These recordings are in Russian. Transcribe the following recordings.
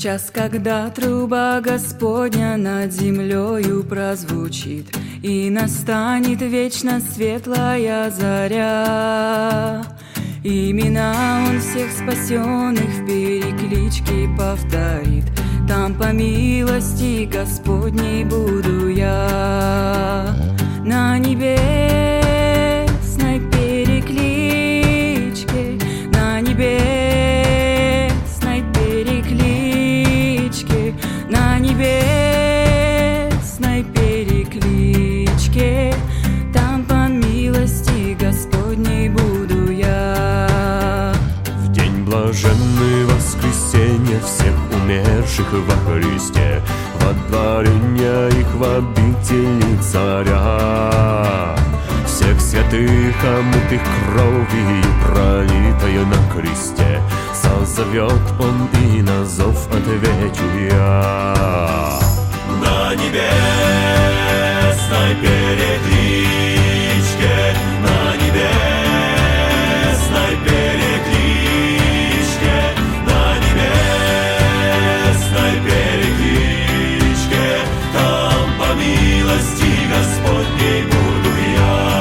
час, когда труба Господня над землею прозвучит, и настанет вечно светлая заря. Имена Он всех спасенных в перекличке повторит, там по милости Господней буду я. На небесной перекличке, на небесной перекличке, на небесной перекличке, там по милости Господней буду я. В день блаженный воскресенья всех умерших во Христе, водворения их в обители царя, всех святых, омытых кровью, пролитою на кресте, созовет Он, и на зов отвечу я. На небесной перекличке, на небесной перекличке, на небесной перекличке, там по милости Господней буду я.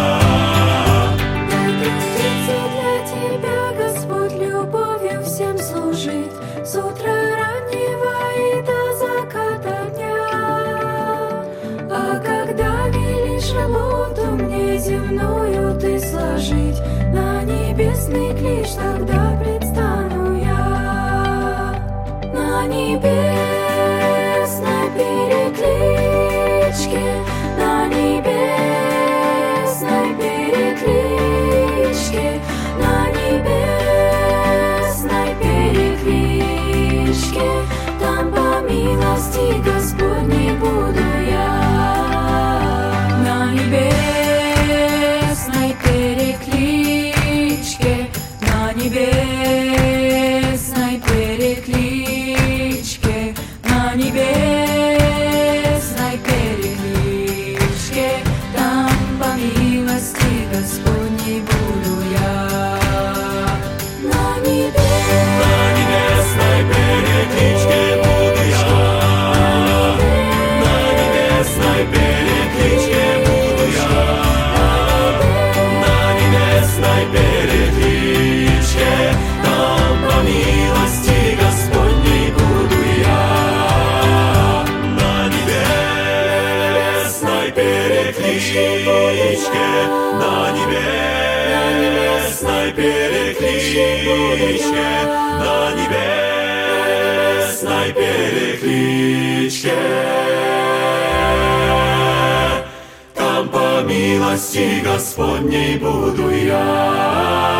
Для тебя Господь любовью всем служит, с утра раннего и до заката дня. А когда велишь работу мне земную ты сложить, на небесный клич тогда предстану я. На небесной перекличке, на небесной перекличке, на небесной перекличке, там по милости Господней буду я. На небесной перекличке, на небесной перекличке, на небесной перекличке, там по милости Господней буду я. На небесной перекличке буду я. На небесной перекличке буду я. На небесной перекличке, там по милости Господней буду я. На небесной перекличке, на небесной перекличке, на небесной перекличке, там по милости Господней буду я.